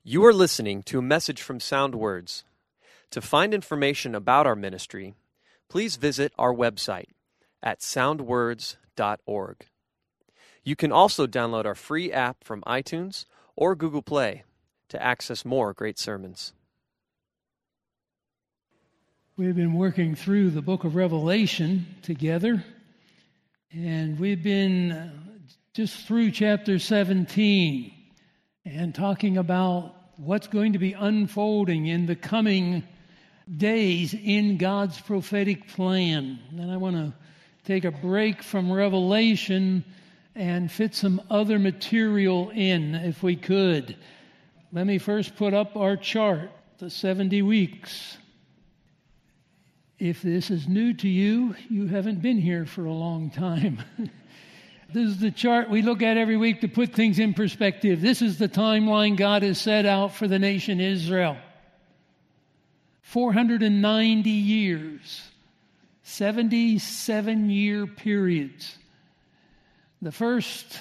You are listening to a message from Sound Words. To find information about our ministry, please visit our website at soundwords.org. You can also download our free app from iTunes or Google Play to access more great sermons. We've been working through the book of Revelation together, and we've been just through chapter 17 and talking about what's going to be unfolding in the coming days in God's prophetic plan. And I want to take a break from Revelation and fit some other material in, if we could. Let me first put up our chart, the 70 weeks. If this is new to you, you haven't been here for a long time. This is the chart we look at every week to put things in perspective. This is the timeline God has set out for the nation Israel. 490 years, 77-year periods. The first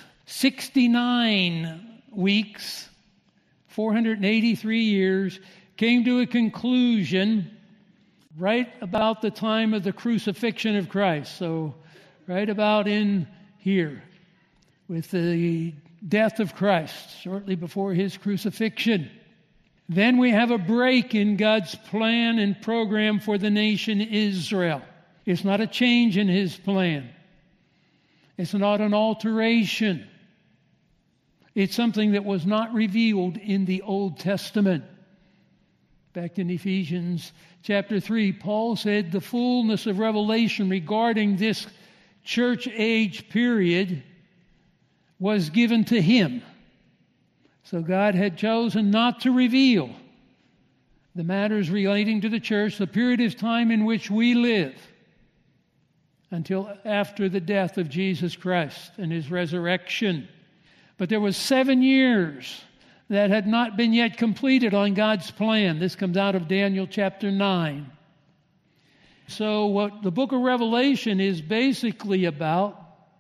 69 weeks, 483 years, came to a conclusion right about the time of the crucifixion of Christ. So right about in here with the death of Christ, shortly before his crucifixion. Then we have a break in God's plan and program for the nation Israel. It's not a change in his plan. It's not an alteration. It's something that was not revealed in the Old Testament. Back in Ephesians chapter 3, Paul said the fullness of revelation regarding this church age period was given to him. So God had chosen not to reveal the matters relating to the church, the period of time in which we live, until after the death of Jesus Christ and his resurrection. But there was 7 years that had not been yet completed on God's plan. This comes out of Daniel chapter 9. So what the book of Revelation is basically about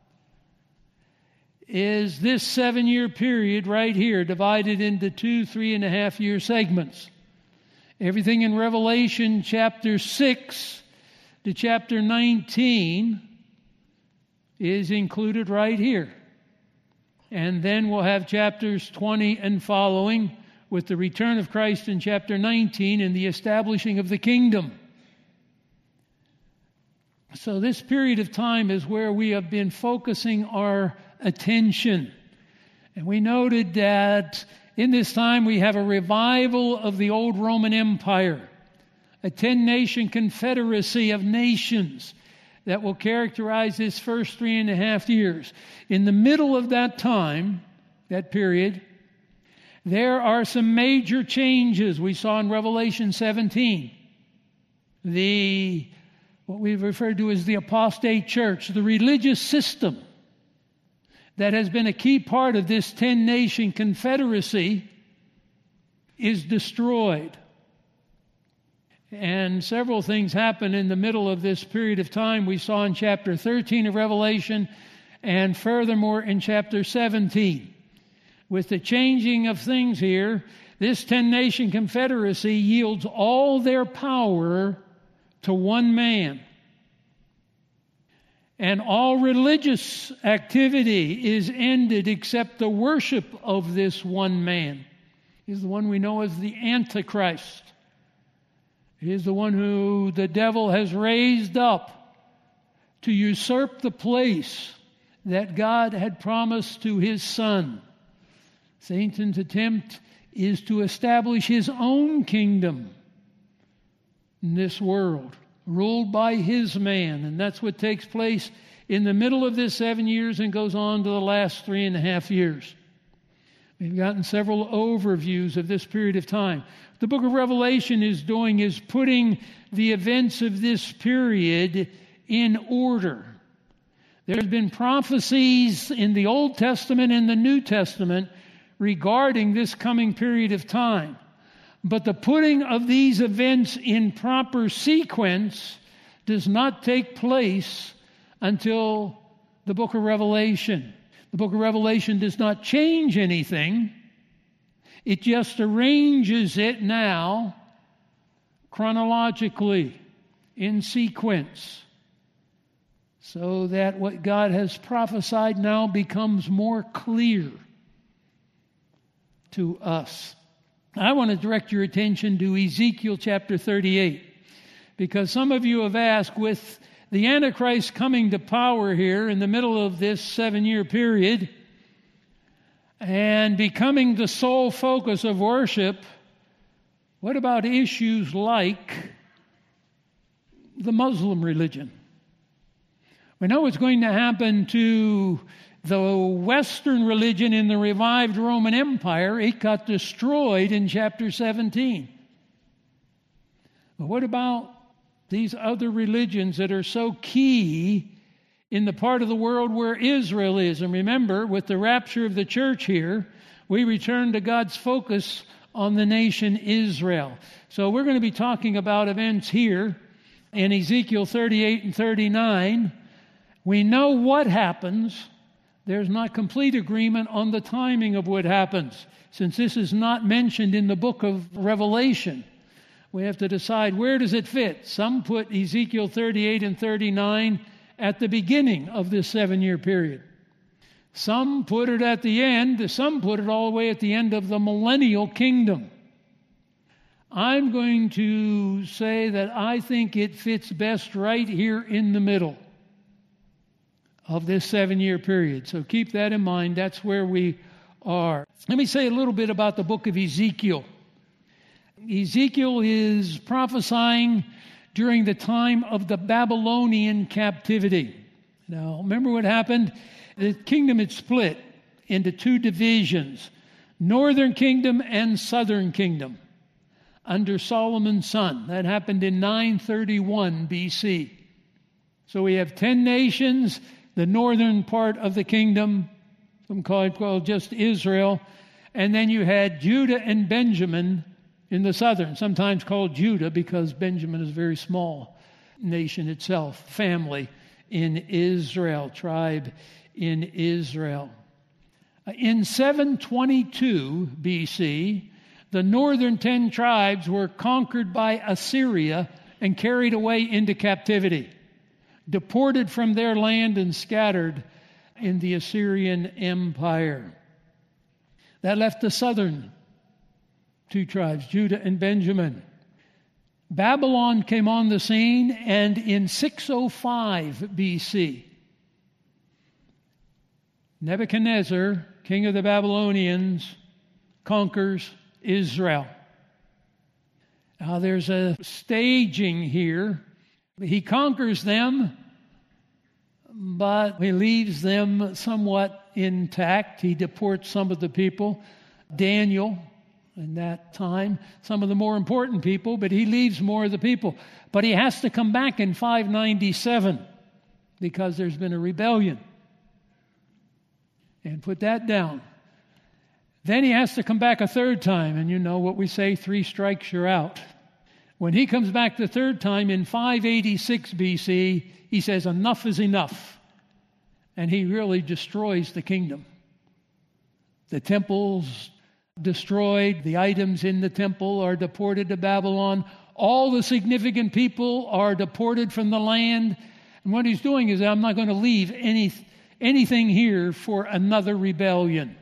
is this 7-year period right here, divided into 2 3.5-year segments. Everything in Revelation chapter 6 to chapter 19 is included right here. And then we'll have chapters 20 and following with the return of Christ in chapter 19 and the establishing of the kingdom. So this period of time is where we have been focusing our attention. And we noted that in this time we have a revival of the old Roman Empire, a 10-nation confederacy of nations that will characterize this first 3.5 years. In the middle of that time, that period, there are some major changes we saw in Revelation 17. What we've referred to as the apostate church, the religious system that has been a key part of this 10-nation confederacy, is destroyed. And several things happen in the middle of this period of time. We saw in chapter 13 of Revelation, and furthermore in chapter 17. With the changing of things here, this 10-nation confederacy yields all their power to one man. And all religious activity is ended except the worship of this one man. He's the one we know as the Antichrist. He is the one who the devil has raised up to usurp the place that God had promised to his Son. Satan's attempt is to establish his own kingdom in this world, ruled by his man. And that's what takes place in the middle of this 7 years and goes on to the last 3.5 years. We've gotten several overviews of this period of time. The book of Revelation is putting the events of this period in order. There's been prophecies in the Old Testament and the New Testament regarding this coming period of time. But the putting of these events in proper sequence does not take place until the book of Revelation. The book of Revelation does not change anything. It just arranges it now chronologically, in sequence, so that what God has prophesied now becomes more clear to us. I want to direct your attention to Ezekiel chapter 38, because some of you have asked, with the Antichrist coming to power here in the middle of this 7-year period and becoming the sole focus of worship, what about issues like the Muslim religion? We know what's going to happen to the Western religion in the revived Roman Empire. It got destroyed in chapter 17. But what about these other religions that are so key in the part of the world where Israel is? And remember, with the rapture of the church here, we return to God's focus on the nation Israel. So we're going to be talking about events here in Ezekiel 38 and 39. We know what happens. There's not complete agreement on the timing of what happens, since this is not mentioned in the book of Revelation. We have to decide, where does it fit? Some put Ezekiel 38 and 39 at the beginning of this 7-year period. Some put it at the end. Some put it all the way at the end of the millennial kingdom. I'm going to say that I think it fits best right here in the middle of this 7-year period. So keep that in mind. That's where we are. Let me say a little bit about the book of Ezekiel. Ezekiel is prophesying during the time of the Babylonian captivity. Now, remember what happened? The kingdom had split into 2 divisions, northern kingdom and southern kingdom, under Solomon's son. That happened in 931 BC. So we have 10 nations, the northern part of the kingdom, some call it just Israel, and then you had Judah and Benjamin in the southern, sometimes called Judah because Benjamin is a very small nation itself, family in Israel, tribe in Israel. In 722 BC, the northern 10 tribes were conquered by Assyria and carried away into captivity, deported from their land and scattered in the Assyrian Empire. That left the southern 2 tribes, Judah and Benjamin. Babylon came on the scene, and in 605 BC, Nebuchadnezzar, king of the Babylonians, conquers Israel. Now there's a staging here. He conquers them, but he leaves them somewhat intact. He deports some of the people. Daniel, in that time, some of the more important people, but he leaves more of the people. But he has to come back in 597 because there's been a rebellion. And put that down. Then he has to come back a third time, and you know what we say, 3 strikes, you're out. When he comes back the third time in 586 BC, he says, enough is enough. And he really destroys the kingdom. The temple's destroyed. The items in the temple are deported to Babylon. All the significant people are deported from the land. And what he's doing is, I'm not going to leave anything here for another rebellion.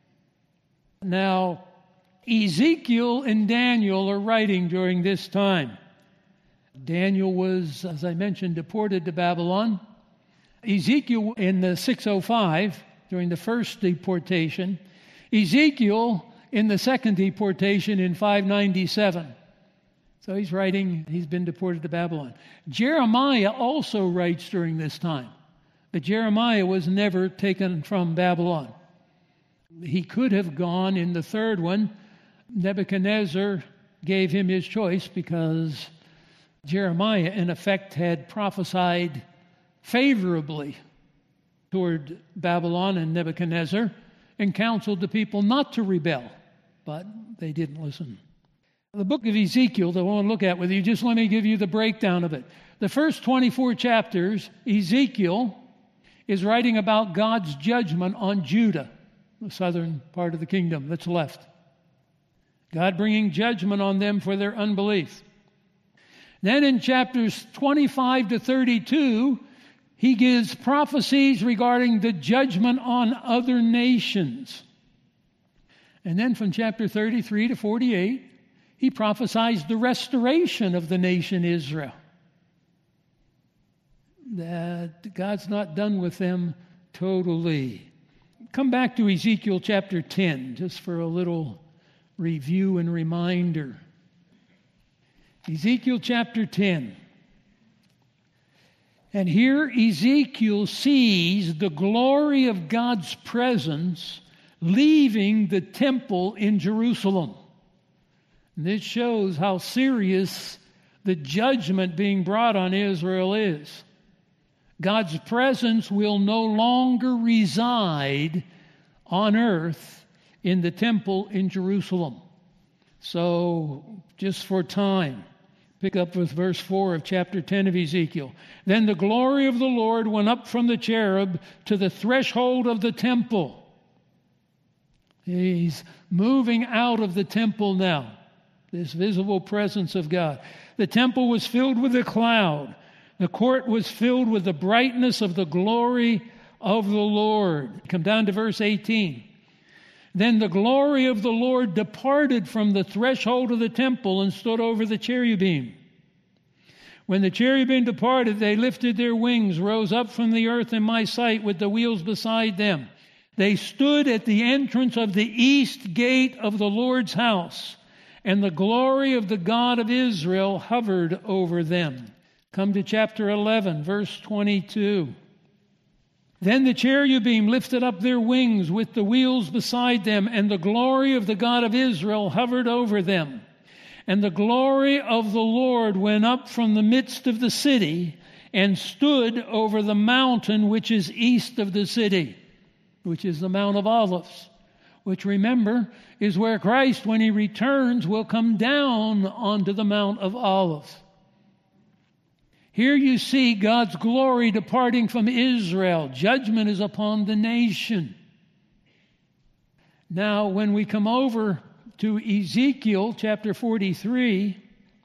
Now, Ezekiel and Daniel are writing during this time. Daniel was, as I mentioned, deported to Babylon. Ezekiel in the 605, during the first deportation. Ezekiel in the second deportation in 597. So he's writing, he's been deported to Babylon. Jeremiah also writes during this time. But Jeremiah was never taken from Babylon. He could have gone in the third one. Nebuchadnezzar gave him his choice because Jeremiah, in effect, had prophesied favorably toward Babylon and Nebuchadnezzar and counseled the people not to rebel, but they didn't listen. The book of Ezekiel that I want to look at with you, just let me give you the breakdown of it. The first 24 chapters, Ezekiel is writing about God's judgment on Judah, the southern part of the kingdom that's left. God bringing judgment on them for their unbelief. Then in chapters 25 to 32, he gives prophecies regarding the judgment on other nations. And then from chapter 33 to 48, he prophesies the restoration of the nation Israel. That God's not done with them totally. Come back to Ezekiel chapter 10, just for a little review and reminder. Ezekiel chapter 10. And here Ezekiel sees the glory of God's presence leaving the temple in Jerusalem. And this shows how serious the judgment being brought on Israel is. God's presence will no longer reside on earth in the temple in Jerusalem. So, just for time, pick up with verse 4 of chapter 10 of Ezekiel. Then the glory of the Lord went up from the cherub to the threshold of the temple. He's moving out of the temple now, this visible presence of God. The temple was filled with a cloud. The court was filled with the brightness of the glory of the Lord. Come down to verse 18. Then the glory of the Lord departed from the threshold of the temple and stood over the cherubim. When the cherubim departed, they lifted their wings, rose up from the earth in my sight with the wheels beside them. They stood at the entrance of the east gate of the Lord's house, and the glory of the God of Israel hovered over them. Come to chapter 11, verse 22. Then the cherubim lifted up their wings with the wheels beside them, and the glory of the God of Israel hovered over them. And the glory of the Lord went up from the midst of the city and stood over the mountain which is east of the city, which is the Mount of Olives, which, remember, is where Christ, when he returns, will come down onto the Mount of Olives. Here you see God's glory departing from Israel. Judgment is upon the nation. Now, when we come over to Ezekiel chapter 43,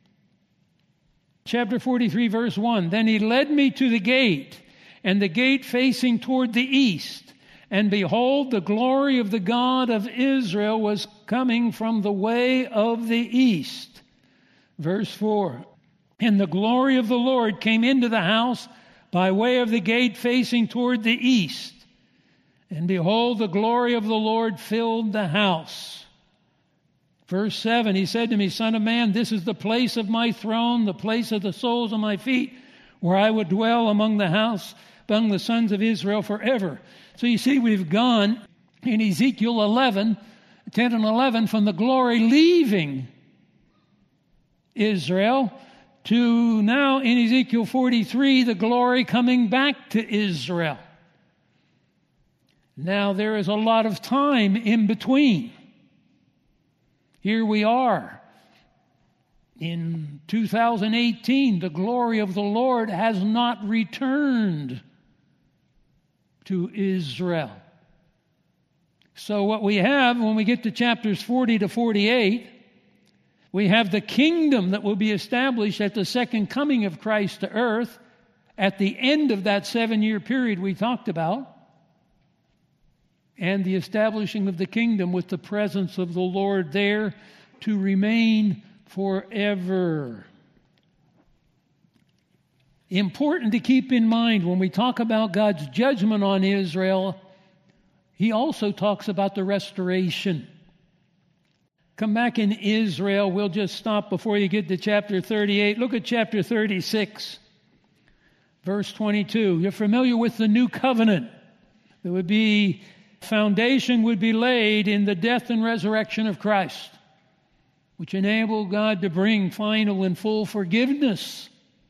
verse 1, then he led me to the gate, and the gate facing toward the east. And behold, the glory of the God of Israel was coming from the way of the east. Verse 4. And the glory of the Lord came into the house by way of the gate facing toward the east. And behold, the glory of the Lord filled the house. Verse 7, he said to me, Son of man, this is the place of my throne, the place of the soles of my feet, where I would dwell among the sons of Israel forever. So you see, we've gone in Ezekiel 10 and 11, from the glory leaving Israel to now in Ezekiel 43, the glory coming back to Israel. Now there is a lot of time in between. Here we are. In 2018, the glory of the Lord has not returned to Israel. So what we have when we get to chapters 40 to 48, we have the kingdom that will be established at the second coming of Christ to earth at the end of that 7-year period we talked about, and the establishing of the kingdom with the presence of the Lord there to remain forever. Important to keep in mind when we talk about God's judgment on Israel, he also talks about the restoration. Come back in Israel. We'll just stop before you get to chapter 38. Look at chapter 36, verse 22. You're familiar with the new covenant. There would be, foundation would be laid in the death and resurrection of Christ, which enabled God to bring final and full forgiveness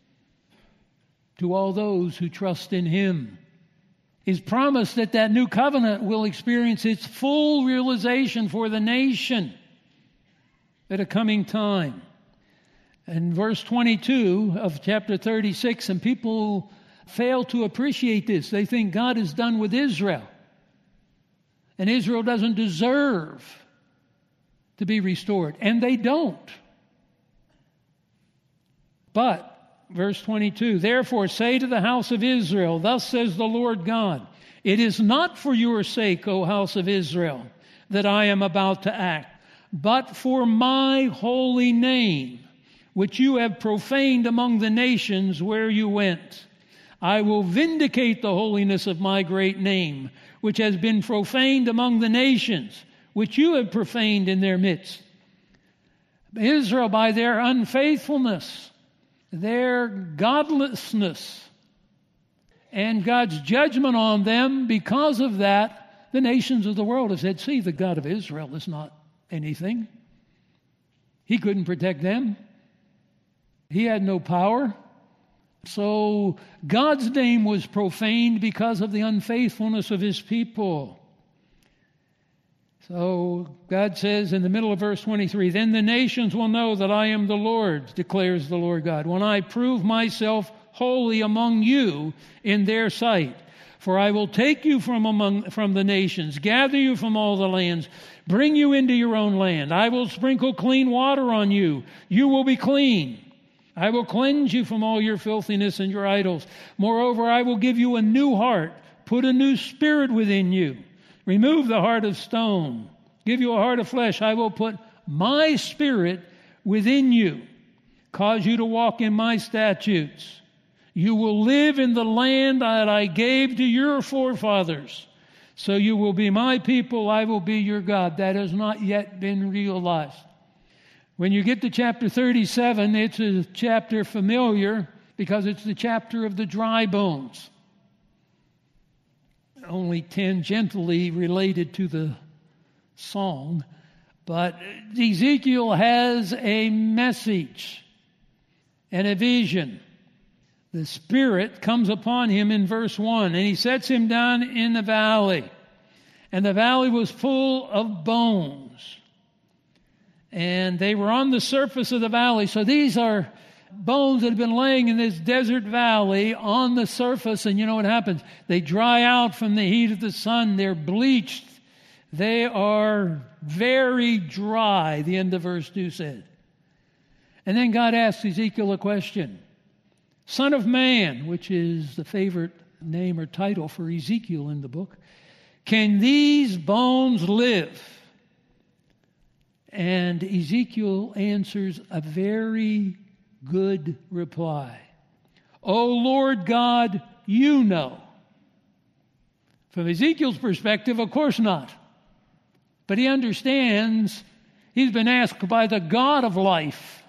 to all those who trust in Him. His promise that that new covenant will experience its full realization for the nation at a coming time. And verse 22 of chapter 36, and people fail to appreciate this. They think God is done with Israel, and Israel doesn't deserve to be restored. And they don't. But, verse 22, therefore say to the house of Israel, thus says the Lord God, it is not for your sake, O house of Israel, that I am about to act, but for my holy name, which you have profaned among the nations where you went. I will vindicate the holiness of my great name, which has been profaned among the nations, which you have profaned in their midst. Israel, by their unfaithfulness, their godlessness, and God's judgment on them, because of that, the nations of the world have said, see, the God of Israel is not anything. He couldn't protect them. He had no power. So God's name was profaned because of the unfaithfulness of His people. So God says in the middle of verse 23, then the nations will know that I am the Lord, declares the Lord God, when I prove myself holy among you in their sight. For I will take you from the nations, gather you from all the lands, bring you into your own land. I will sprinkle clean water on you. You will be clean. I will cleanse you from all your filthiness and your idols. Moreover, I will give you a new heart, put a new spirit within you. Remove the heart of stone, give you a heart of flesh. I will put my spirit within you, cause you to walk in my statutes. You will live in the land that I gave to your forefathers. So you will be my people, I will be your God. That has not yet been realized. When you get to chapter 37, it's a chapter familiar because it's the chapter of the dry bones. Only tangentially related to the song. But Ezekiel has a message and a vision. The Spirit comes upon him in verse 1, and He sets him down in the valley. And the valley was full of bones. And they were on the surface of the valley. So these are bones that have been laying in this desert valley on the surface. And you know what happens? They dry out from the heat of the sun. They're bleached. They are very dry, the end of verse 2 said. And then God asks Ezekiel a question. Son of man, which is the favorite name or title for Ezekiel in the book, can these bones live? And Ezekiel answers a very good reply. O Lord God, you know. From Ezekiel's perspective, of course not. But he understands he's been asked by the God of life.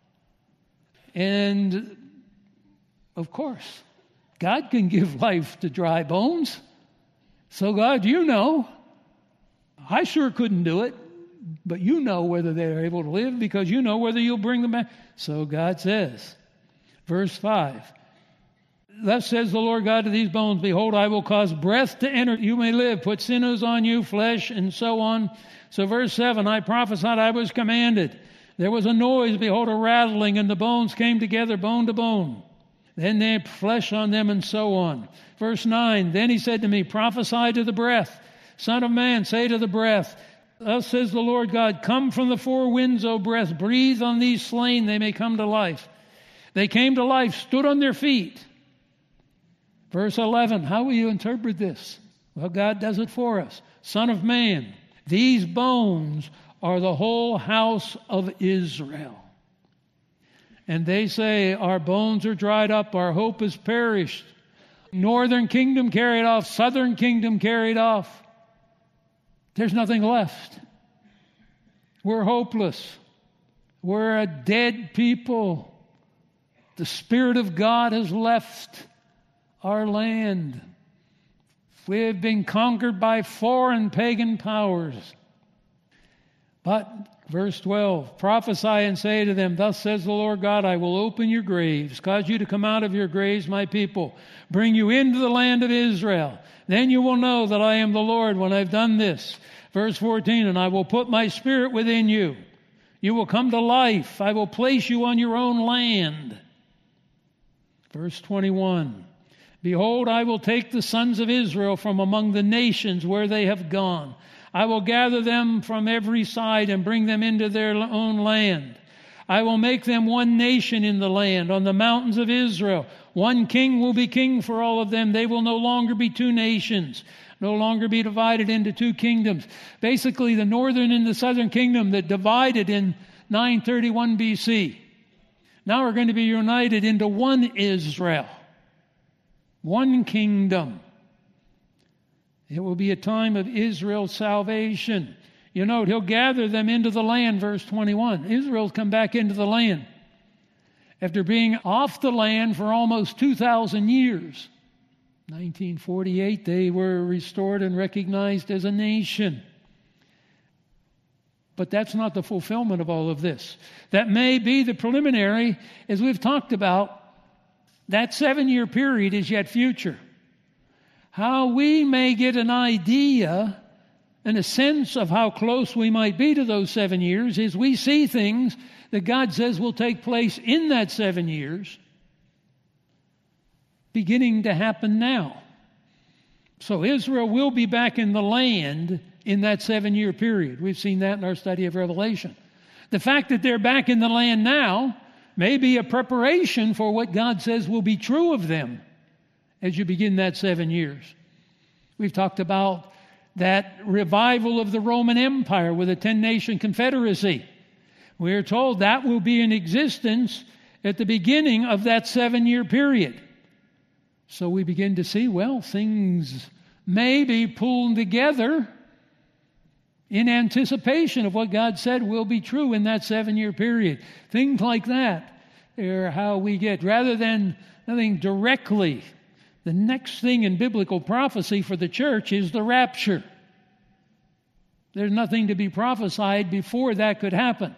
And of course, God can give life to dry bones. So God, you know. I sure couldn't do it. But you know whether they're able to live because you know whether you'll bring them back. So God says, verse 5, thus says the Lord God to these bones, behold, I will cause breath to enter. You may live. Put sinews on you, flesh, and so on. So verse 7, I prophesied, I was commanded. There was a noise, behold, a rattling, and the bones came together, bone to bone. Then they had flesh on them, and so on. Verse 9, then He said to me, prophesy to the breath. Son of man, say to the breath, thus says the Lord God, come from the four winds, O breath, breathe on these slain, they may come to life. They came to life, stood on their feet. Verse 11, how will you interpret this? Well, God does it for us. Son of man, these bones are the whole house of Israel. And they say, our bones are dried up, our hope is perished. Northern kingdom carried off, southern kingdom carried off. There's nothing left. We're hopeless. We're a dead people. The Spirit of God has left our land. We have been conquered by foreign pagan powers. But, verse 12, prophesy and say to them, thus says the Lord God, I will open your graves, cause you to come out of your graves, my people, bring you into the land of Israel. Then you will know that I am the Lord when I've done this. Verse 14, and I will put my spirit within you. You will come to life. I will place you on your own land. Verse 21, behold, I will take the sons of Israel from among the nations where they have gone. I will gather them from every side and bring them into their own land. I will make them one nation in the land, on the mountains of Israel. One king will be king for all of them. They will no longer be two nations, no longer be divided into two kingdoms. Basically, the northern and the southern kingdom that divided in 931 BC now are going to be united into one Israel, one kingdom. It will be a time of Israel's salvation. You note, he'll gather them into the land, verse 21. Israel's come back into the land after being off the land for almost 2,000 years. 1948, they were restored and recognized as a nation. But that's not the fulfillment of all of this. That may be the preliminary, as we've talked about. That 7-year period is yet future. How we may get an idea and a sense of how close we might be to those 7 years is we see things that God says will take place in that 7 years beginning to happen now. So Israel will be back in the land in that 7-year period. We've seen that in our study of Revelation. The fact that they're back in the land now may be a preparation for what God says will be true of them as you begin that 7 years. We've talked about that revival of the Roman Empire with a 10-nation confederacy. We are told that will be in existence at the beginning of that 7-year period. So we begin to see, well, things may be pulled together in anticipation of what God said will be true in that 7-year period. Things like that are how we get, rather than nothing directly. The next thing in biblical prophecy for the church is the rapture. There's nothing to be prophesied before that could happen.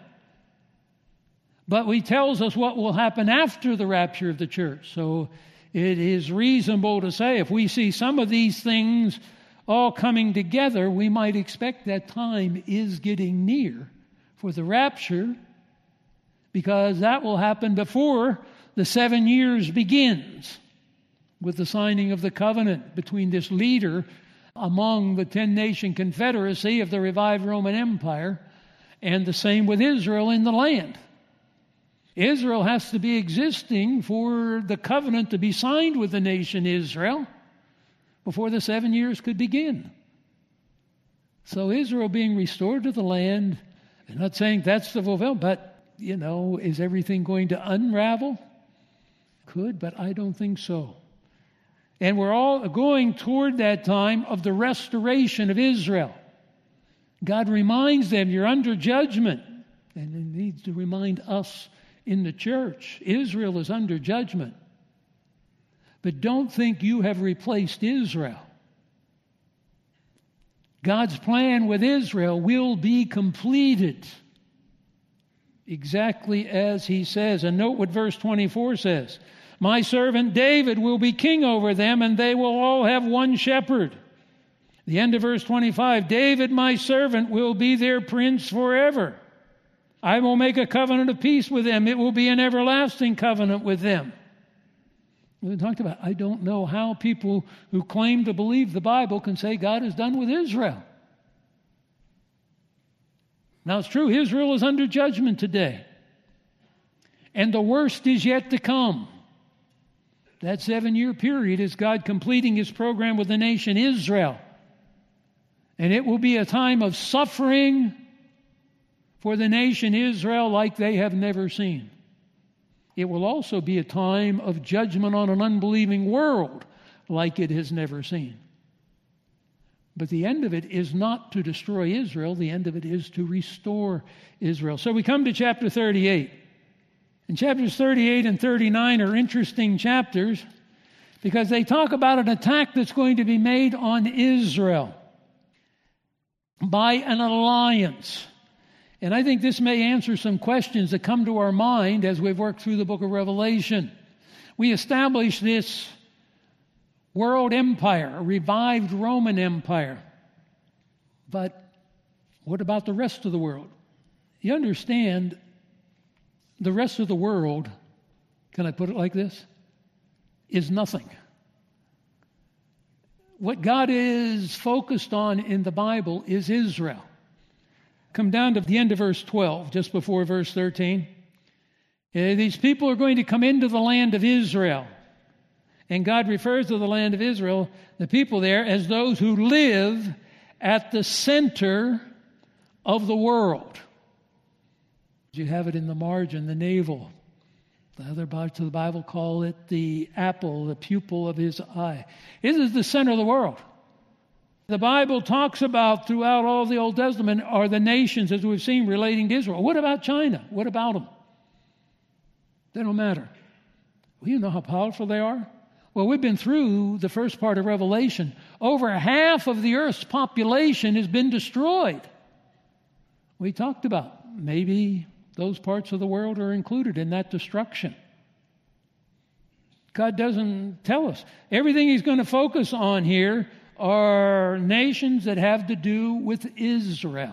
But he tells us what will happen after the rapture of the church. So it is reasonable to say if we see some of these things all coming together, we might expect that time is getting near for the rapture, because that will happen before the 7 years begins with the signing of the covenant between this leader among the 10-nation confederacy of the revived Roman Empire, and the same with Israel in the land. Israel has to be existing for the covenant to be signed with the nation Israel before the 7 years could begin. So Israel being restored to the land, I'm not saying that's the fulfillment, but, is everything going to unravel? Could, but I don't think so. And we're all going toward that time of the restoration of Israel. God reminds them, you're under judgment. And He needs to remind us in the church, Israel is under judgment. But don't think you have replaced Israel. God's plan with Israel will be completed exactly as He says. And note what verse 24 says. My servant David will be king over them, and they will all have one shepherd. The end of verse 25, David, my servant, will be their prince forever. I will make a covenant of peace with them. It will be an everlasting covenant with them. We talked about, I don't know how people who claim to believe the Bible can say God is done with Israel. Now it's true, Israel is under judgment today. And the worst is yet to come. That 7-year period is God completing His program with the nation Israel. And it will be a time of suffering for the nation Israel like they have never seen. It will also be a time of judgment on an unbelieving world like it has never seen. But the end of it is not to destroy Israel. The end of it is to restore Israel. So we come to chapter 38. And chapters 38 and 39 are interesting chapters because they talk about an attack that's going to be made on Israel by an alliance. And I think this may answer some questions that come to our mind as we've worked through the book of Revelation. We established this world empire, a revived Roman Empire. But what about the rest of the world? You understand, the rest of the world, can I put it like this, is nothing. What God is focused on in the Bible is Israel. Come down to the end of verse 12, just before verse 13. These people are going to come into the land of Israel. And God refers to the land of Israel, the people there, as those who live at the center of the world. You have it in the margin, the navel. The other parts of the Bible call it the apple, the pupil of his eye. This is the center of the world. The Bible talks about, throughout all the Old Testament, are the nations, as we've seen, relating to Israel. What about China? What about them? They don't matter. Well, you know how powerful they are? Well, we've been through the first part of Revelation. Over half of the earth's population has been destroyed. We talked about maybe those parts of the world are included in that destruction. God doesn't tell us. Everything he's going to focus on here are nations that have to do with Israel.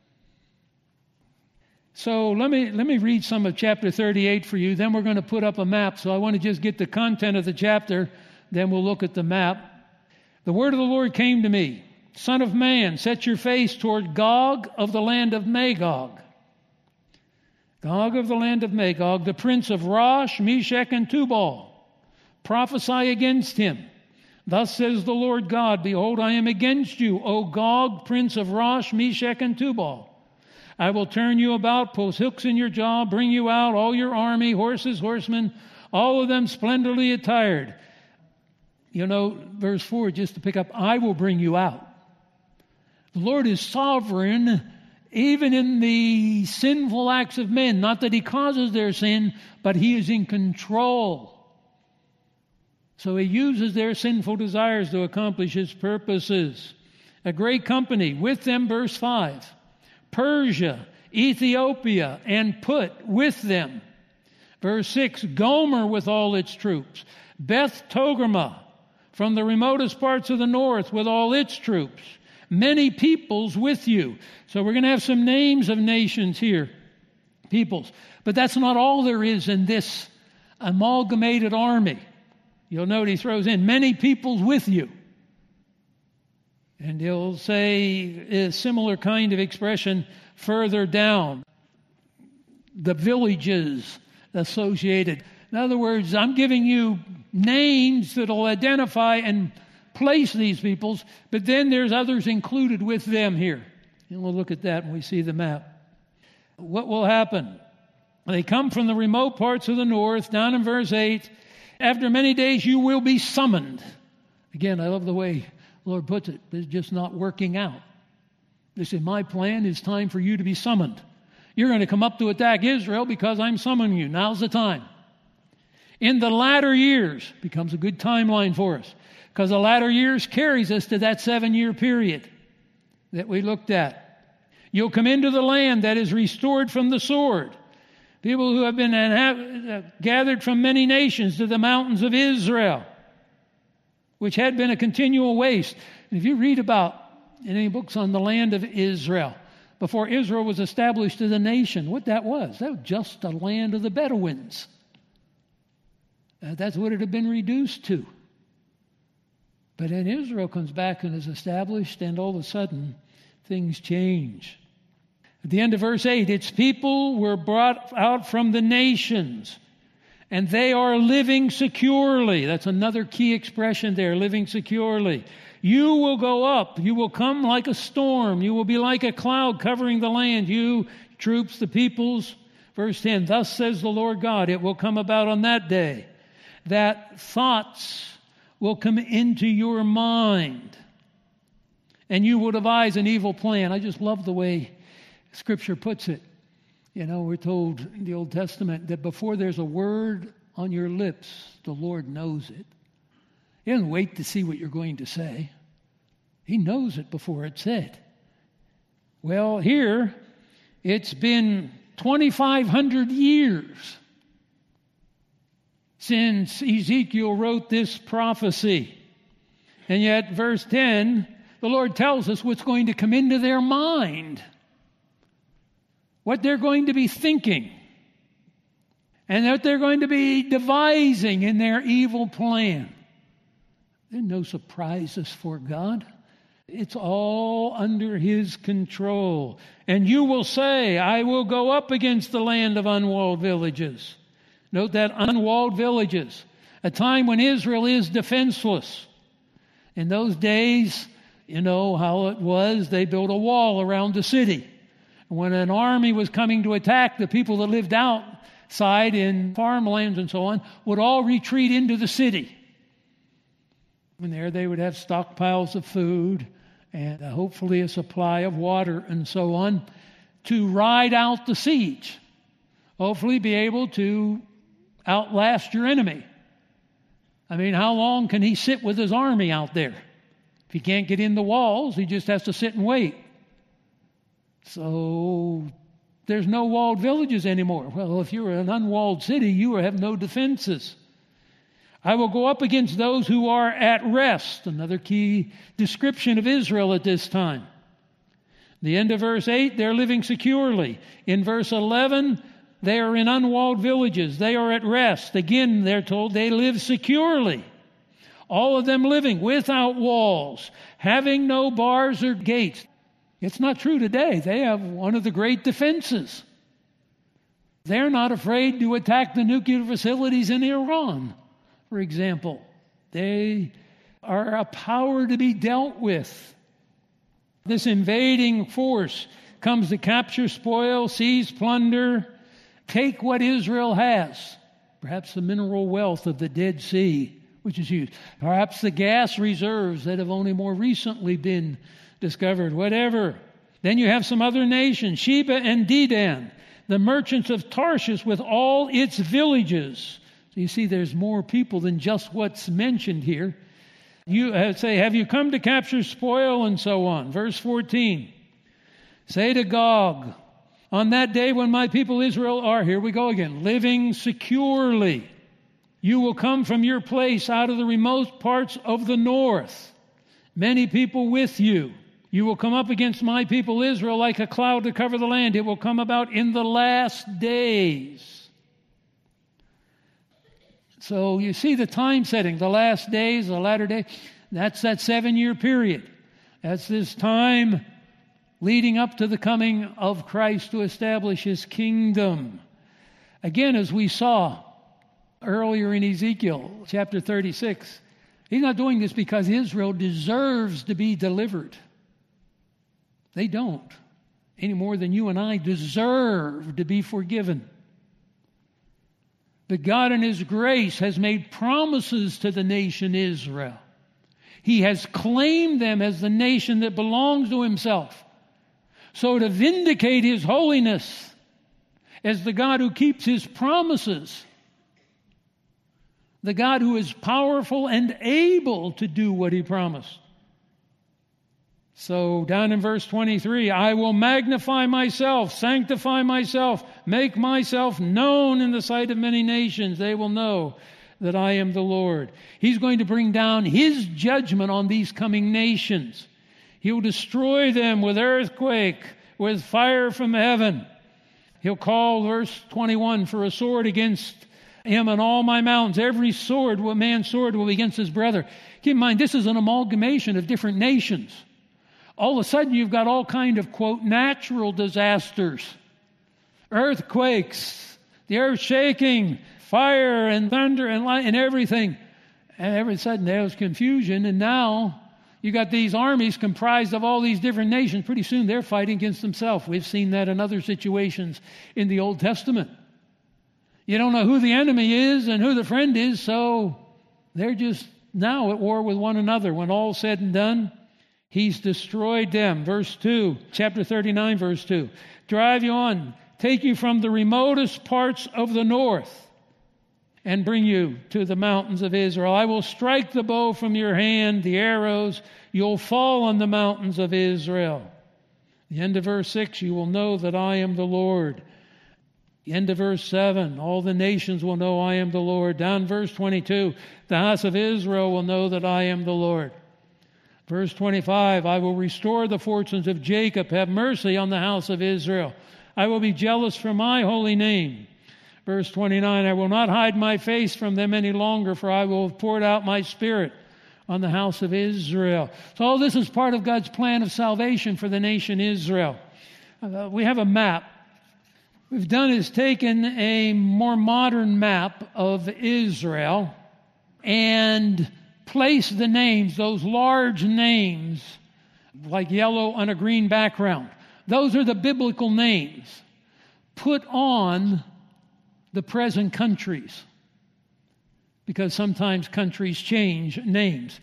So let me read some of chapter 38 for you. Then we're going to put up a map. So I want to just get the content of the chapter. Then we'll look at the map. The word of the Lord came to me. Son of man, set your face toward Gog of the land of Magog. Gog of the land of Magog, the prince of Rosh, Meshech, and Tubal. Prophesy against him. Thus says the Lord God, behold, I am against you, O Gog, prince of Rosh, Meshech, and Tubal. I will turn you about, post hooks in your jaw, bring you out, all your army, horses, horsemen, all of them splendidly attired. You know, verse 4, just to pick up, I will bring you out. The Lord is sovereign even in the sinful acts of men. Not that he causes their sin, but he is in control. So he uses their sinful desires to accomplish his purposes. A great company, with them, verse 5. Persia, Ethiopia, and Put with them. Verse 6, Gomer with all its troops. Beth Togarmah, from the remotest parts of the north with all its troops. Many peoples with you. So we're going to have some names of nations here. Peoples. But that's not all there is in this amalgamated army. You'll note he throws in many peoples with you. And he'll say a similar kind of expression further down. The villages associated. In other words, I'm giving you names that will identify and place these peoples, but then there's others included with them here. And we'll look at that when we see the map. What will happen? They come from the remote parts of the north, down in verse 8. After many days you will be summoned. Again, I love the way the Lord puts it. It's just not working out. This is my plan. It's time for you to be summoned. You're going to come up to attack Israel because I'm summoning you. Now's the time. In the latter years, becomes a good timeline for us, because the latter years carries us to that 7-year period that we looked at. You'll come into the land that is restored from the sword. People who have been gathered from many nations to the mountains of Israel, which had been a continual waste. And if you read about in any books on the land of Israel, before Israel was established as a nation, what that was just a land of the Bedouins. That's what it had been reduced to. But then Israel comes back and is established, and all of a sudden, things change. At the end of verse 8, its people were brought out from the nations, and they are living securely. That's another key expression there, living securely. You will go up. You will come like a storm. You will be like a cloud covering the land. You, troops, the peoples. Verse 10, thus says the Lord God, it will come about on that day that thoughts will come into your mind, and you will devise an evil plan. I just love the way Scripture puts it. You know, we're told in the Old Testament that before there's a word on your lips, the Lord knows it. He doesn't wait to see what you're going to say. He knows it before it's said. Well, here, it's been 2,500 years since Ezekiel wrote this prophecy. And yet, verse 10, the Lord tells us what's going to come into their mind, what they're going to be thinking, and what they're going to be devising in their evil plan. There are no surprises for God. It's all under His control. And you will say, I will go up against the land of unwalled villages. Note that, unwalled villages. A time when Israel is defenseless. In those days, you know how it was. They built a wall around the city. When an army was coming to attack, the people that lived outside in farmlands and so on would all retreat into the city. And there they would have stockpiles of food and hopefully a supply of water and so on to ride out the siege. Hopefully be able to outlast your enemy. I mean, how long can he sit with his army out there? If he can't get in the walls, he just has to sit and wait. So there's no walled villages anymore. Well, if you're an unwalled city, you have no defenses. I will go up against those who are at rest. Another key description of Israel at this time. The end of verse 8, they're living securely. In verse 11, they are in unwalled villages. They are at rest. Again, they're told they live securely. All of them living without walls, having no bars or gates. It's not true today. They have one of the great defenses. They're not afraid to attack the nuclear facilities in Iran, for example. They are a power to be dealt with. This invading force comes to capture, spoil, seize, plunder, take what Israel has. Perhaps the mineral wealth of the Dead Sea, which is huge. Perhaps the gas reserves that have only more recently been discovered, whatever. Then you have some other nations, Sheba and Dedan, the merchants of Tarshish with all its villages. So you see, there's more people than just what's mentioned here. You say, have you come to capture, spoil, and so on. Verse 14, say to Gog, on that day when my people Israel are, here we go again, living securely, you will come from your place out of the remote parts of the north, many people with you. You will come up against my people Israel like a cloud to cover the land. It will come about in the last days. So you see the time setting, the last days, the latter day. That's that 7-year period. That's this time leading up to the coming of Christ to establish His kingdom. Again, as we saw earlier in Ezekiel chapter 36, He's not doing this because Israel deserves to be delivered. They don't, any more than you and I deserve to be forgiven. But God in His grace has made promises to the nation Israel. He has claimed them as the nation that belongs to Himself. So to vindicate His holiness as the God who keeps His promises, the God who is powerful and able to do what He promised. So down in verse 23, I will magnify myself, sanctify myself, make myself known in the sight of many nations. They will know that I am the Lord. He's going to bring down His judgment on these coming nations. He will destroy them with earthquake, with fire from heaven. He'll call, verse 21, for a sword against him on all my mountains. Every sword, man's sword will be against his brother. Keep in mind, this is an amalgamation of different nations. All of a sudden, you've got all kind of, quote, natural disasters, earthquakes, the earth shaking, fire and thunder and light and everything. And every sudden, there was confusion. And now you got these armies comprised of all these different nations. Pretty soon, they're fighting against themselves. We've seen that in other situations in the Old Testament. You don't know who the enemy is and who the friend is, so they're just now at war with one another. When all's said and done, He's destroyed them. Verse 2, chapter 39, verse 2. Drive you on, take you from the remotest parts of the north and bring you to the mountains of Israel. I will strike the bow from your hand, the arrows. You'll fall on the mountains of Israel. The end of verse 6, you will know that I am the Lord. The end of verse 7, all the nations will know I am the Lord. Down verse 22, the house of Israel will know that I am the Lord. Verse 25, I will restore the fortunes of Jacob, have mercy on the house of Israel. I will be jealous for my holy name. Verse 29, I will not hide my face from them any longer, for I will have poured out my spirit on the house of Israel. So all this is part of God's plan of salvation for the nation Israel. We have a map. What we've done is taken a more modern map of Israel and placed the names, those large names, like yellow on a green background. Those are the biblical names put on the present countries, because sometimes countries change names.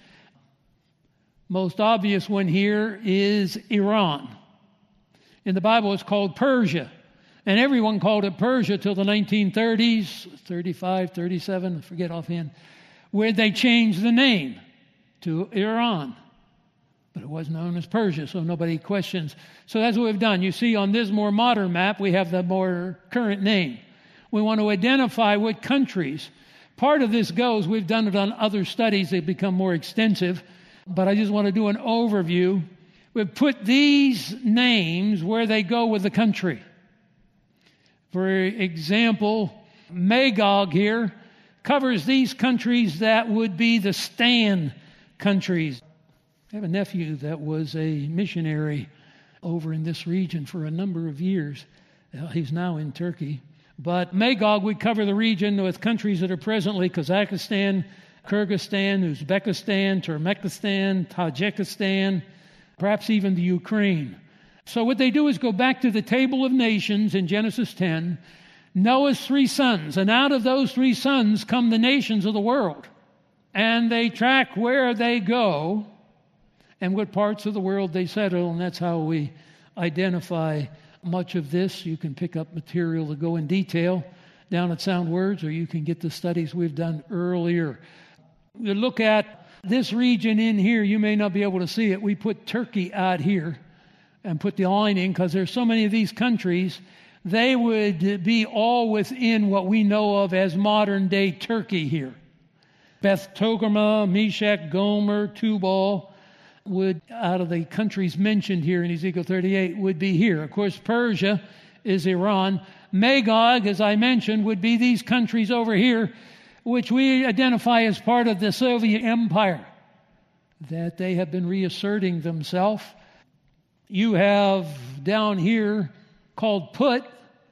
Most obvious one here is Iran. In the Bible, it's called Persia. And everyone called it Persia till the 1930s, 35, 37, I forget offhand, where they changed the name to Iran. But it was known as Persia, so nobody questions. So that's what we've done. You see, on this more modern map, we have the more current name. We want to identify what countries. Part of this goes, we've done it on other studies, they become more extensive, but I just want to do an overview. We've put these names where they go with the country. For example, Magog here covers these countries that would be the Stan countries. I have a nephew that was a missionary over in this region for a number of years. He's now in Turkey. But Magog would cover the region with countries that are presently Kazakhstan, Kyrgyzstan, Uzbekistan, Turkmenistan, Tajikistan, perhaps even the Ukraine. So what they do is go back to the table of nations in Genesis 10, Noah's 3 sons, and out of those 3 sons come the nations of the world. And they track where they go and what parts of the world they settle, and that's how we identify much of this. You can pick up material to go in detail down at Sound Words, or you can get the studies we've done earlier. You look at this region in here, you may not be able to see it. We put Turkey out here and put the line in because there's so many of these countries. They would be all within what we know of as modern-day Turkey here. Beth Togarmah, Meshech, Gomer, Tubal would, out of the countries mentioned here in Ezekiel 38, would be here. Of course, Persia is Iran. Magog, as I mentioned, would be these countries over here, which we identify as part of the Soviet Empire, that they have been reasserting themselves. You have down here called Put,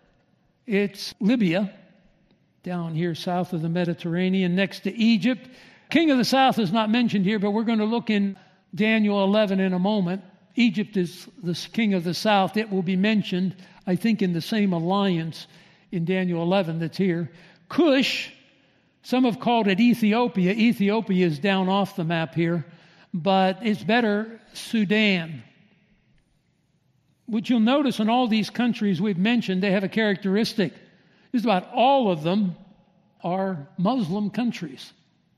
it's Libya, down here south of the Mediterranean, next to Egypt. King of the South is not mentioned here, but we're going to look in Daniel 11 in a moment. Egypt is the king of the south. It will be mentioned, I think, in the same alliance in Daniel 11 that's here. Cush, some have called it Ethiopia. Ethiopia is down off the map here, but it's better Sudan. What you'll notice in all these countries we've mentioned, they have a characteristic. Just about all of them are Muslim countries.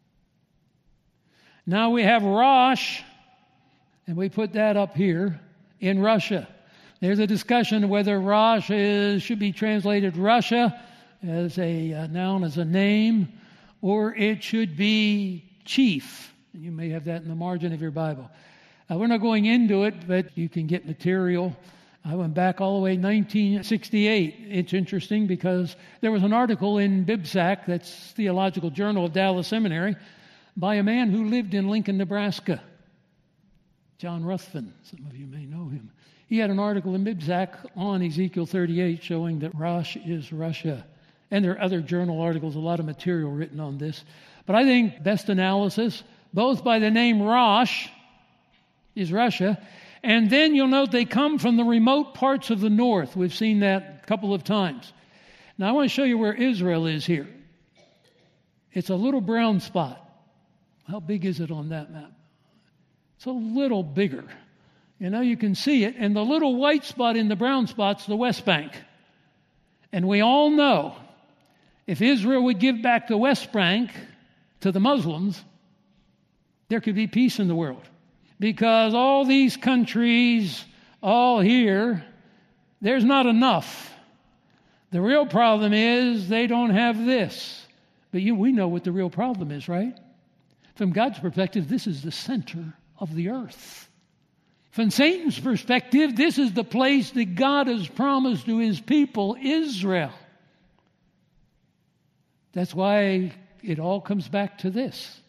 Now we have Rosh, and we put that up here in Russia. There's a discussion of whether Rosh should be translated Russia as a noun, as a name, or it should be chief. You may have that in the margin of your Bible. We're not going into it, but you can get material. I went back all the way 1968. It's interesting because there was an article in BibSac, that's Theological Journal of Dallas Seminary, by a man who lived in Lincoln, Nebraska, John Ruthven. Some of you may know him. He had an article in BibSac on Ezekiel 38 showing that Rosh is Russia. And there are other journal articles, a lot of material written on this. But I think best analysis, both by the name Rosh, is Russia, and then you'll note they come from the remote parts of the north. We've seen that a couple of times. Now I want to show you where Israel is here. It's a little brown spot. How big is it on that map? It's a little bigger. You know, you can see it. And the little white spot in the brown spot's the West Bank. And we all know if Israel would give back the West Bank to the Muslims, there could be peace in the world. Because all these countries, all here, there's not enough. The real problem is they don't have this. But we know what the real problem is, right? From God's perspective, this is the center of the earth. From Satan's perspective, this is the place that God has promised to his people, Israel. That's why it all comes back to this.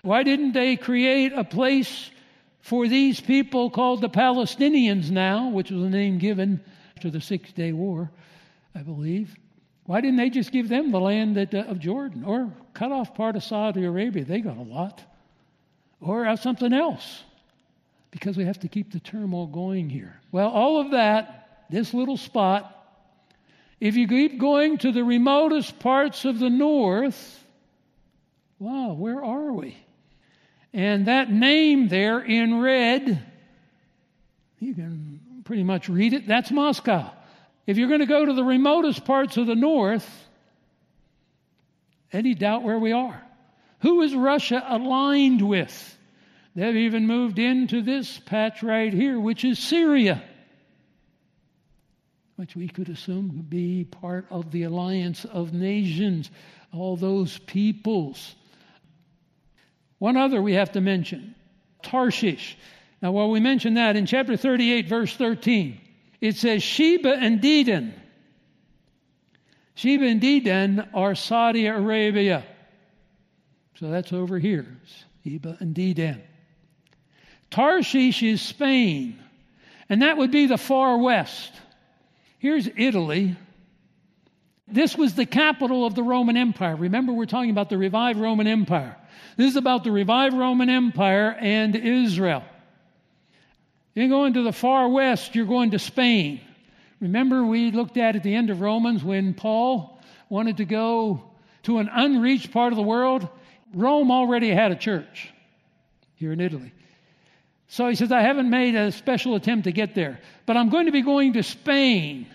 Why didn't they create a place for these people called the Palestinians now, which was a name given after the 6-Day War, I believe? Why didn't they just give them the land of Jordan, or cut off part of Saudi Arabia? They got a lot. Or something else, because we have to keep the turmoil going here. Well, all of that, this little spot, if you keep going to the remotest parts of the north, wow, where are we? And that name there in red, you can pretty much read it, that's Moscow. If you're going to go to the remotest parts of the north, any doubt where we are? Who is Russia aligned with? They've even moved into this patch right here, which is Syria, which we could assume would be part of the alliance of nations, all those peoples. One other we have to mention, Tarshish. Now, while we mention that, in chapter 38, verse 13, it says Sheba and Dedan. Sheba and Dedan are Saudi Arabia. So that's over here, Sheba and Dedan. Tarshish is Spain, and that would be the far west. Here's Italy. This was the capital of the Roman Empire. Remember, we're talking about the revived Roman Empire. This is about the revived Roman Empire and Israel. You go into the far west, you're going to Spain. Remember, we looked at the end of Romans when Paul wanted to go to an unreached part of the world. Rome already had a church here in Italy. So he says, I haven't made a special attempt to get there, but I'm going to be going to Spain.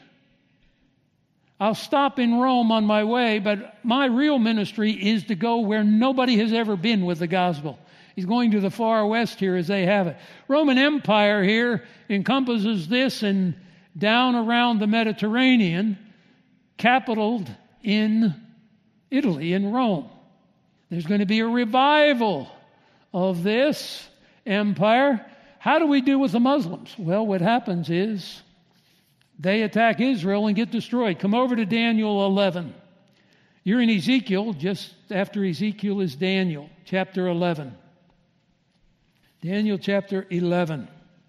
I'll stop in Rome on my way, but my real ministry is to go where nobody has ever been with the gospel. He's going to the far west here as they have it. Roman Empire here encompasses this and down around the Mediterranean, capitaled in Italy, in Rome. There's going to be a revival of this empire. How do we deal with the Muslims? Well, what happens is they attack Israel and get destroyed. Come over to Daniel 11. You're in Ezekiel. Just after Ezekiel is Daniel, chapter 11. Daniel chapter 11.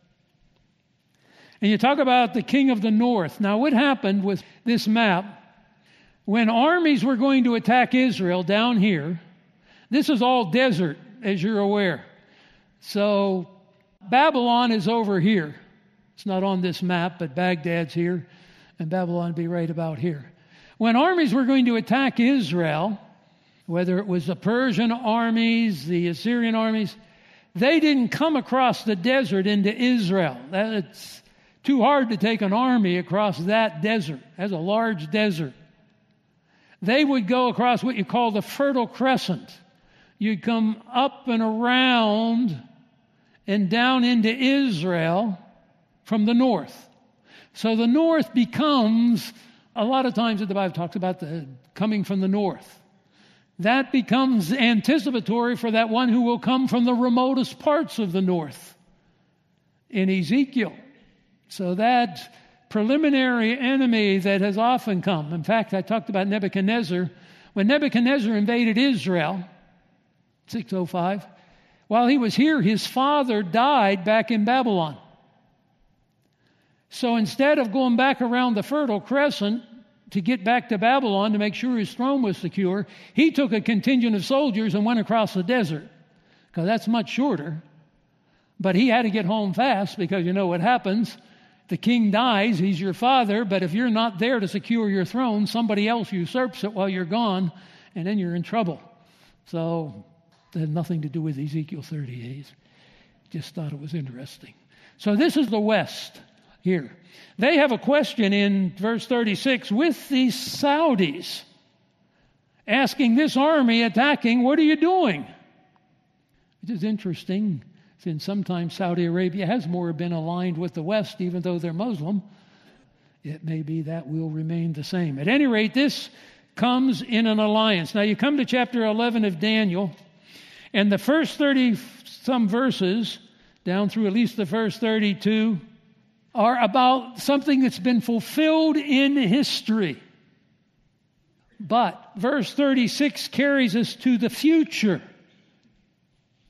And you talk about the king of the north. Now, what happened with this map? When armies were going to attack Israel down here, this is all desert, as you're aware. So Babylon is over here. It's not on this map, but Baghdad's here, and Babylon would be right about here. When armies were going to attack Israel, whether it was the Persian armies, the Assyrian armies, they didn't come across the desert into Israel. It's too hard to take an army across that desert. That's a large desert. They would go across what you call the Fertile Crescent. You'd come up and around and down into Israel from the north. So the north becomes, a lot of times the Bible talks about the coming from the north. That becomes anticipatory for that one who will come from the remotest parts of the north in Ezekiel. So that preliminary enemy that has often come. In fact, I talked about Nebuchadnezzar. When Nebuchadnezzar invaded Israel, 605, while he was here, his father died back in Babylon. So instead of going back around the Fertile Crescent to get back to Babylon to make sure his throne was secure, he took a contingent of soldiers and went across the desert, because that's much shorter. But he had to get home fast, because you know what happens. The king dies, he's your father, but if you're not there to secure your throne, somebody else usurps it while you're gone, and then you're in trouble. So it had nothing to do with Ezekiel 38. Just thought it was interesting. So this is the west here. They have a question in verse 36 with these Saudis asking this army attacking, what are you doing? It is interesting, since sometimes Saudi Arabia has more been aligned with the West, even though they're Muslim. It may be that will remain the same. At any rate, this comes in an alliance. Now you come to chapter 11 of Daniel, and the first 30-some verses, down through at least the first 32, are about something that's been fulfilled in history. But verse 36 carries us to the future.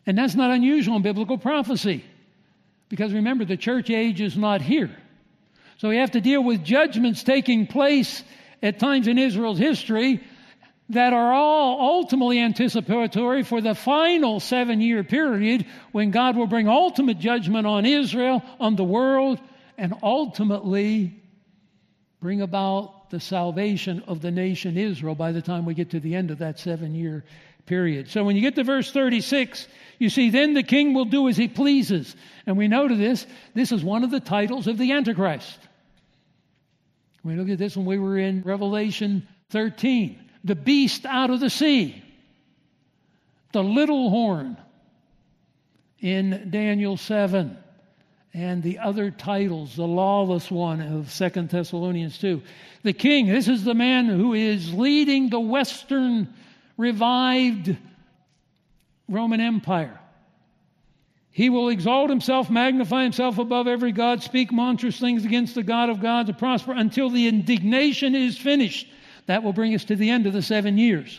And that's not unusual in biblical prophecy. Because remember, the church age is not here. So we have to deal with judgments taking place at times in Israel's history that are all ultimately anticipatory for the final 7-year period when God will bring ultimate judgment on Israel, on the world, and ultimately bring about the salvation of the nation Israel by the time we get to the end of that 7-year period. So when you get to verse 36, you see, then the king will do as he pleases. And we know to this is one of the titles of the Antichrist. We looked at this when we were in Revelation 13. The beast out of the sea. The little horn in Daniel 7. And the other titles, the lawless one of 2 Thessalonians 2. The king, this is the man who is leading the Western revived Roman Empire. He will exalt himself, magnify himself above every god, speak monstrous things against the God of gods, and prosper until the indignation is finished. That will bring us to the end of the 7 years.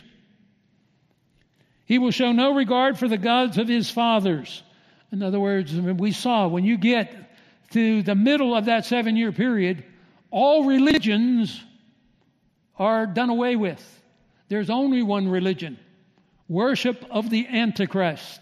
He will show no regard for the gods of his fathers. In other words, we saw when you get to the middle of that 7-year period, all religions are done away with. There's only one religion, worship of the Antichrist.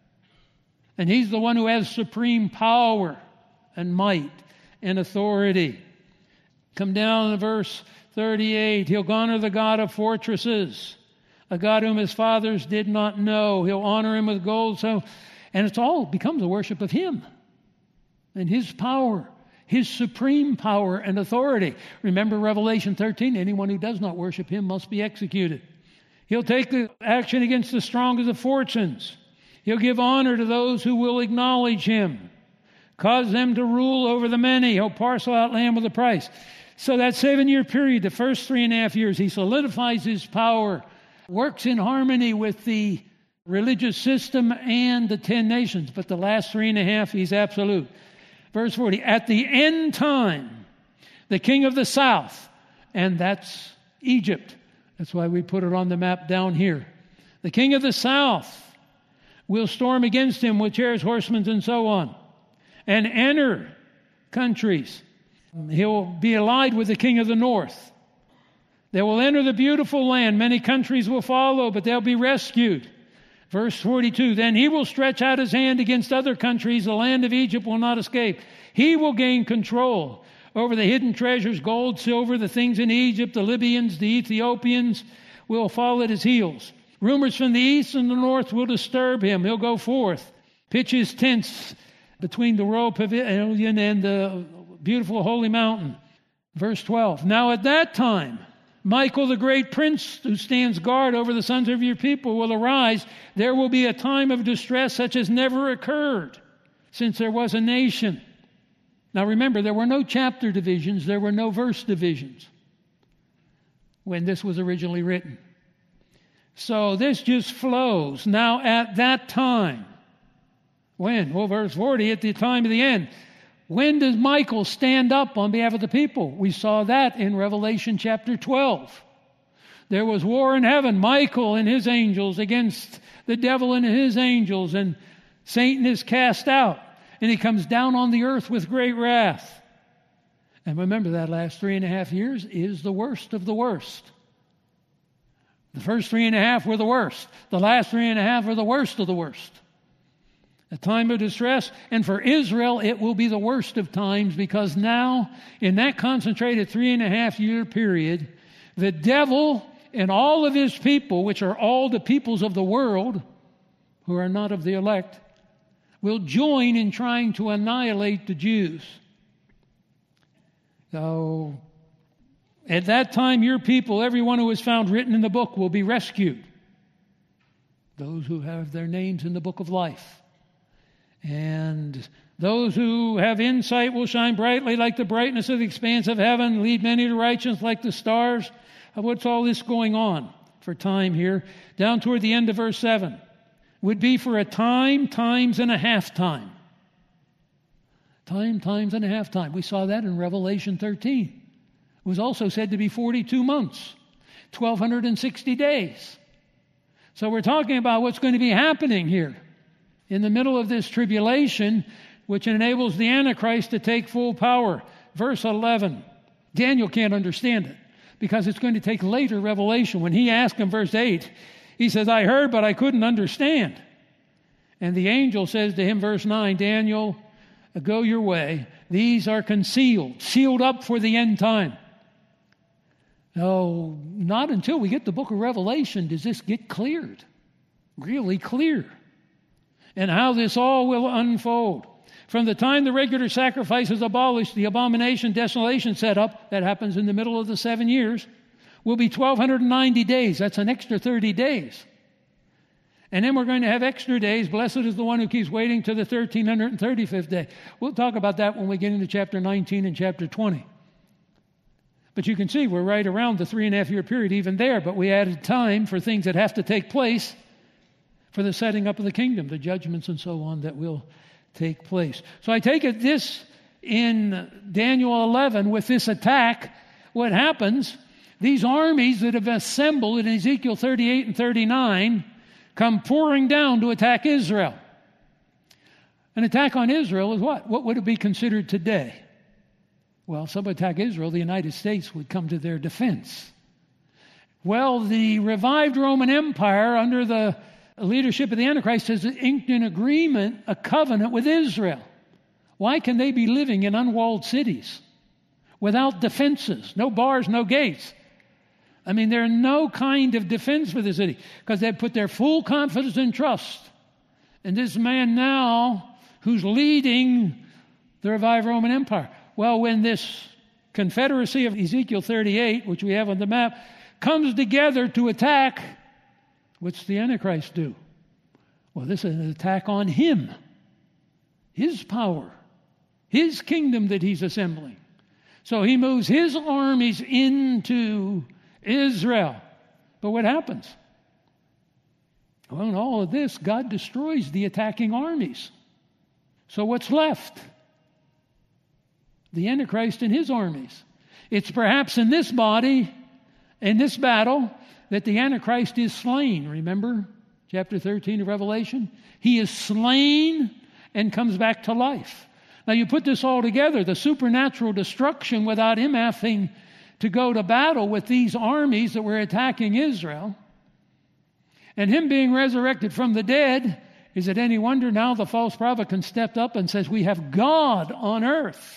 And he's the one who has supreme power and might and authority. Come down to verse 38. He'll honor the God of fortresses, a God whom his fathers did not know. He'll honor him with gold. And it's all becomes a worship of him and his power, his supreme power and authority. Remember Revelation 13, anyone who does not worship him must be executed. He'll take the action against the strong of the fortunes. He'll give honor to those who will acknowledge him, cause them to rule over the many. He'll parcel out land with a price. So that 7-year period, the first 3.5 years, he solidifies his power, works in harmony with the religious system and the 10 nations. But the last 3.5, he's absolute. Verse 40, at the end time, the king of the south, and that's Egypt. That's why we put it on the map down here. The king of the south will storm against him with chariots, horsemen, and so on, and enter countries. He'll be allied with the king of the north. They will enter the beautiful land. Many countries will follow, but they'll be rescued. Verse 42, then he will stretch out his hand against other countries. The land of Egypt will not escape. He will gain control over the hidden treasures, gold, silver, the things in Egypt. The Libyans, the Ethiopians will fall at his heels. Rumors from the east and the north will disturb him. He'll go forth, pitch his tents between the royal pavilion and the beautiful holy mountain. Verse 12, now at that time, Michael, the great prince who stands guard over the sons of your people, will arise. There will be a time of distress such as never occurred since there was a nation. Now remember, there were no chapter divisions, there were no verse divisions when this was originally written. So this just flows. Now at that time, when? Well, verse 40, at the time of the end. When does Michael stand up on behalf of the people? We saw that in Revelation chapter 12. There was war in heaven, Michael and his angels against the devil and his angels, and Satan is cast out, and he comes down on the earth with great wrath. And remember, that last 3.5 years is the worst of the worst. The first 3.5 were the worst. The last 3.5 are the worst of the worst. A time of distress, and for Israel it will be the worst of times, because now, in that concentrated 3.5-year period, the devil and all of his people, which are all the peoples of the world, who are not of the elect, will join in trying to annihilate the Jews. So, at that time, your people, everyone who is found written in the book, will be rescued. Those who have their names in the book of life. And those who have insight will shine brightly like the brightness of the expanse of heaven, lead many to righteousness like the stars. What's all this going on for time here? Down toward the end of verse 7. Would be for a time, times, and a half time. Time, times, and a half time. We saw that in Revelation 13. It was also said to be 42 months, 1,260 days. So we're talking about what's going to be happening here in the middle of this tribulation, which enables the Antichrist to take full power. Verse 11. Daniel can't understand it because it's going to take later revelation. When he asked him, verse 8, he says, I heard, but I couldn't understand. And the angel says to him, verse 9, Daniel, go your way. These are concealed, sealed up for the end time. No, not until we get the book of Revelation does this get cleared, really clear, and how this all will unfold. From the time the regular sacrifice is abolished, the abomination, desolation set up, that happens in the middle of the 7 years, will be 1,290 days. That's an extra 30 days. And then we're going to have extra days. Blessed is the one who keeps waiting to the 1,335th day. We'll talk about that when we get into chapter 19 and chapter 20. But you can see we're right around the 3.5-year period even there, but we added time for things that have to take place for the setting up of the kingdom, the judgments and so on that will take place. So I take it this in Daniel 11 with this attack, what happens, these armies that have assembled in Ezekiel 38 and 39 come pouring down to attack Israel. An attack on Israel is what? What would it be considered today? Well, if somebody attacked Israel, the United States would come to their defense. Well, the revived Roman Empire under the leadership of the Antichrist has inked an agreement, a covenant with Israel. Why can they be living in unwalled cities without defenses, no bars, no gates? I mean, there's no kind of defense for the city because they put their full confidence and trust in this man now who's leading the revived Roman Empire. Well, when this confederacy of Ezekiel 38, which we have on the map, comes together to attack, what's the Antichrist do? Well, this is an attack on him, his power, his kingdom that he's assembling. So he moves his armies into Israel. But what happens? Well, in all of this, God destroys the attacking armies. So what's left? The Antichrist and his armies. It's perhaps in this body, in this battle, that the Antichrist is slain. Remember chapter 13 of Revelation? He is slain and comes back to life. Now you put this all together, the supernatural destruction without him having to go to battle with these armies that were attacking Israel, and him being resurrected from the dead, is it any wonder now the false prophet can step up and says, we have God on earth.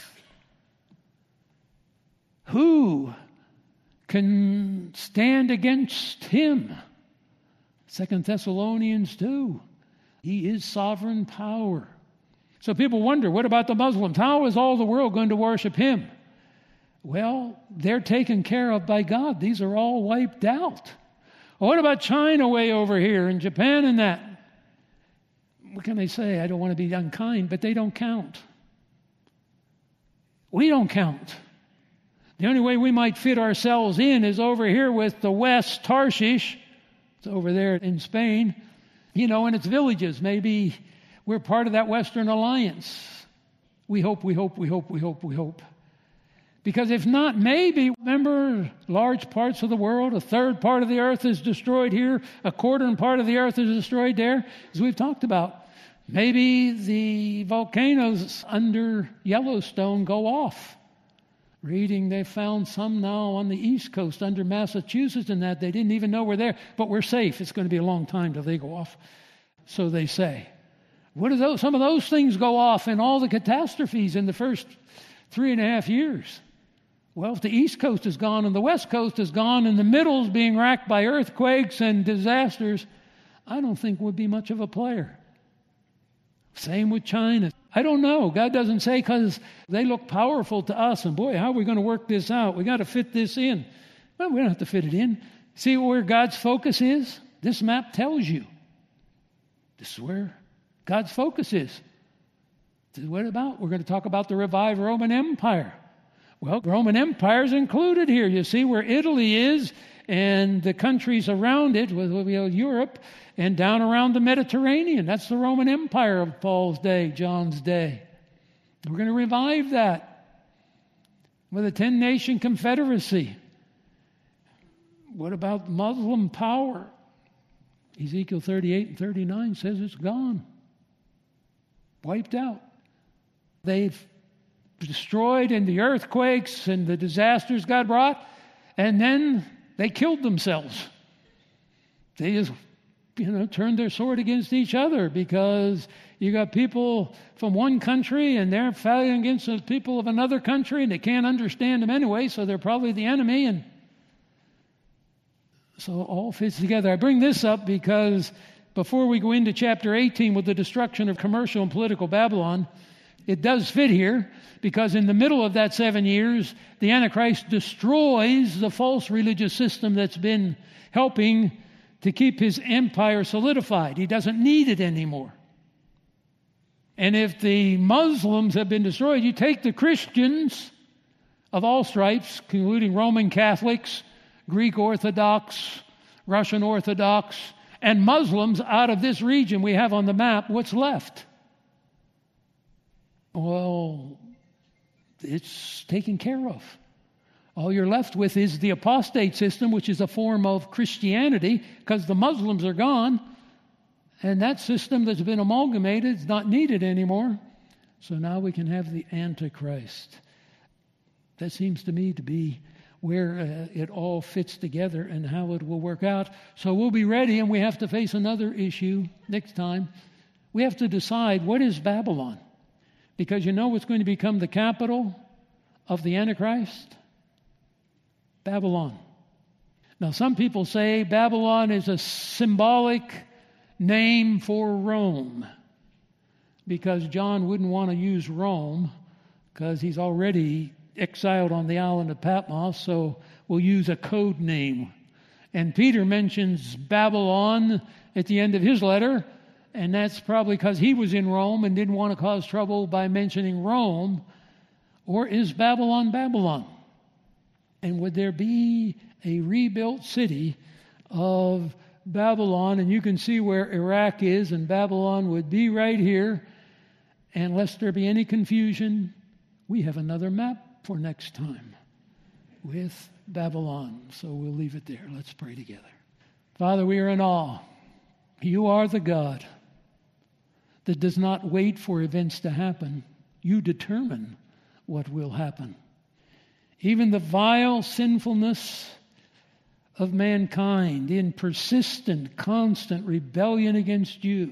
Who can stand against him? 2 Thessalonians 2. He is sovereign power. So people wonder, what about the Muslims? How is all the world going to worship him? Well, they're taken care of by God. These are all wiped out. What about China way over here and Japan and that? What can they say? I don't want to be unkind, but they don't count. We don't count. The only way we might fit ourselves in is over here with the West, Tarshish. It's over there in Spain. You know, and its villages. Maybe we're part of that Western alliance. We hope. Because if not, maybe, remember, large parts of the world, a third part of the earth is destroyed here, a quarter part of the earth is destroyed there, as we've talked about. Maybe the volcanoes under Yellowstone go off. Reading, they found some now on the East Coast under Massachusetts and that they didn't even know were there, but we're safe. It's going to be a long time till they go off, so they say. What do those? Some of those things go off in all the catastrophes in the first 3.5 years. Well, if the East Coast is gone and the West Coast is gone and the middle's being racked by earthquakes and disasters, I don't think we'll be much of a player. Same with China. I don't know. God doesn't say because they look powerful to us. And boy, how are we going to work this out? We got to fit this in. Well, we don't have to fit it in. See where God's focus is? This map tells you. This is where God's focus is. This is what about? We're going to talk about the revived Roman Empire. Well, Roman Empire is included here. You see where Italy is and the countries around it, with Europe, and down around the Mediterranean. That's the Roman Empire of Paul's day, John's day. We're going to revive that with a 10-nation confederacy. What about Muslim power? Ezekiel 38 and 39 says it's gone. wiped out. They've destroyed in the earthquakes and the disasters God brought, and then they killed themselves. They just, turned their sword against each other because you got people from one country and they're fighting against the people of another country and they can't understand them anyway, so they're probably the enemy. And so it all fits together. I bring this up because before we go into chapter 18 with the destruction of commercial and political Babylon, it does fit here because in the middle of that 7 years, the Antichrist destroys the false religious system that's been helping to keep his empire solidified. He doesn't need it anymore. And if the Muslims have been destroyed, you take the Christians of all stripes, including Roman Catholics, Greek Orthodox, Russian Orthodox, and Muslims out of this region we have on the map, what's left? Well, it's taken care of. All you're left with is the apostate system, which is a form of Christianity, because the Muslims are gone, and that system that's been amalgamated is not needed anymore. So now we can have the Antichrist. That seems to me to be where it all fits together and how it will work out. So we'll be ready, and we have to face another issue next time. We have to decide, what is Babylon? Because you know what's going to become the capital of the Antichrist? Babylon. Now, some people say Babylon is a symbolic name for Rome because John wouldn't want to use Rome because he's already exiled on the island of Patmos, so we'll use a code name. And Peter mentions Babylon at the end of his letter, and that's probably because he was in Rome and didn't want to cause trouble by mentioning Rome. Or is Babylon Babylon? And would there be a rebuilt city of Babylon? And you can see where Iraq is, and Babylon would be right here. And lest there be any confusion, we have another map for next time with Babylon. So we'll leave it there. Let's pray together. Father, we are in awe. You are the God that does not wait for events to happen. You determine what will happen. Even the vile sinfulness of mankind in persistent, constant rebellion against you,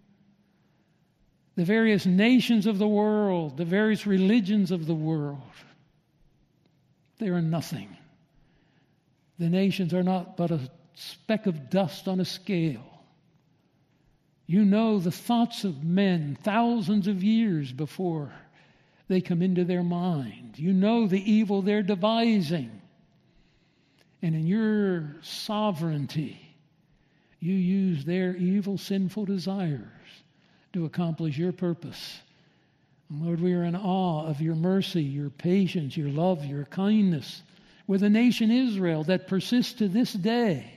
the various nations of the world, the various religions of the world, they are nothing. The nations are not but a speck of dust on a scale. You know the thoughts of men thousands of years before they come into their mind. You know the evil they're devising. And in your sovereignty, you use their evil, sinful desires to accomplish your purpose. And Lord, we are in awe of your mercy, your patience, your love, your kindness with the nation Israel that persists to this day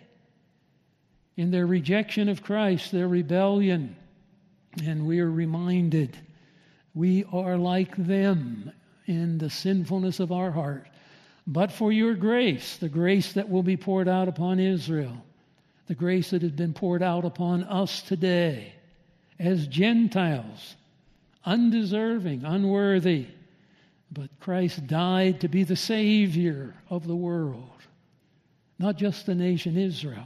in their rejection of Christ, their rebellion. And we are reminded we are like them in the sinfulness of our heart. But for your grace, the grace that will be poured out upon Israel, the grace that has been poured out upon us today as Gentiles, undeserving, unworthy, but Christ died to be the Savior of the world, not just the nation Israel,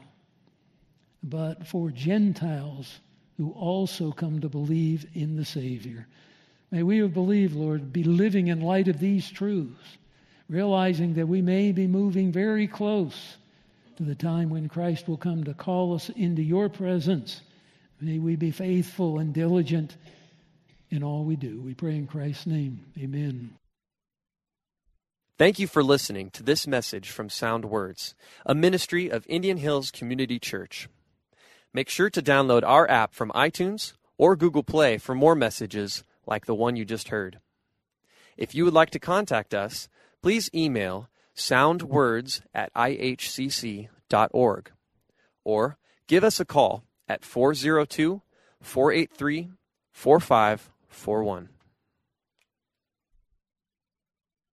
but for Gentiles who also come to believe in the Savior. May we who believe, Lord, be living in light of these truths, realizing that we may be moving very close to the time when Christ will come to call us into your presence. May we be faithful and diligent in all we do. We pray in Christ's name. Amen. Thank you for listening to this message from Sound Words, a ministry of Indian Hills Community Church. Make sure to download our app from iTunes or Google Play for more messages like the one you just heard. If you would like to contact us, please email soundwords@ihcc.org or give us a call at 402-483-4541.